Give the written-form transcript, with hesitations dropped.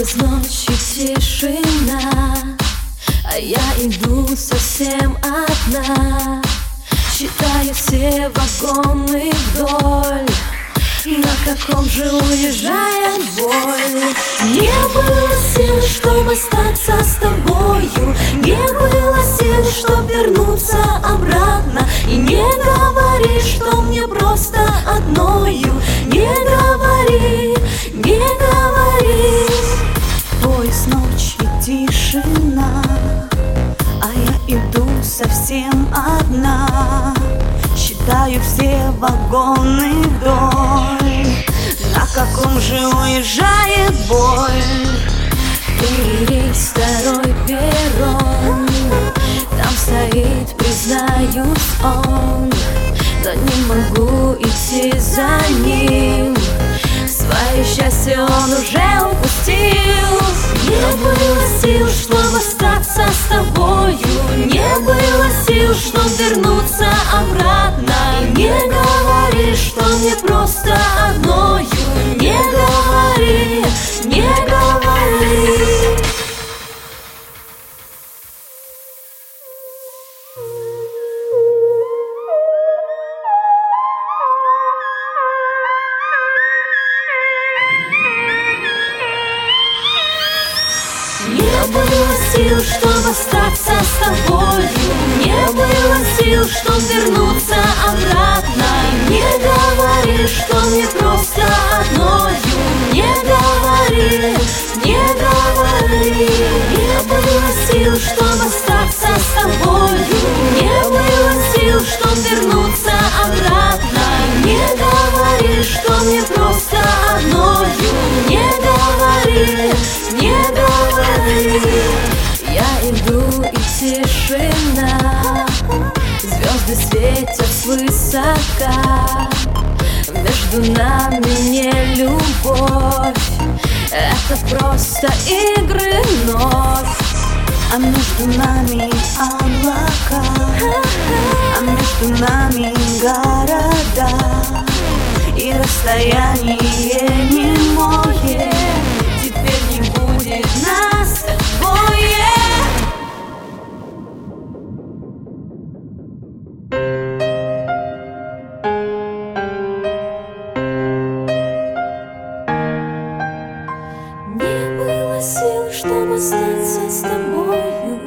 Поезд ночи, тишина, а я иду совсем одна. Считаю все вагоны вдоль, на каком же уезжает боль. Не было сил, чтобы остаться с тобою, не было сил, чтобы вернуться обратно. И не говори, что мне просто одною, не говори, не говори. Поезд ночи, тишина, а я иду совсем одна. Считаю все вагоны вдоль, на каком же уезжает боль. Перерейс, второй перрон, там стоит, признаюсь, он. Но не могу идти за ним, свое счастье он уже упустил. Не было сил, чтобы остаться с тобою, не было сил, чтобы вернуться обратно. И не говори, что мне просто одною, не говори, не говори. Не было сил, чтобы остаться с тобою, не было сил, чтобы вернуться обратно. И не говори, что мне просто одною, не говори, не говори. Не было сил, чтобы остаться с тобою, не было сил, чтобы вернуться обратно. И не говори, что мне просто одною, не говори, не говори. Я иду, и тишина, звезды светят свысока. Между нами не любовь, это просто игры вновь. А между нами облака, а между нами города. И расстояние немое, теперь не будет нас двое. Не было сил, чтобы остаться с тобою,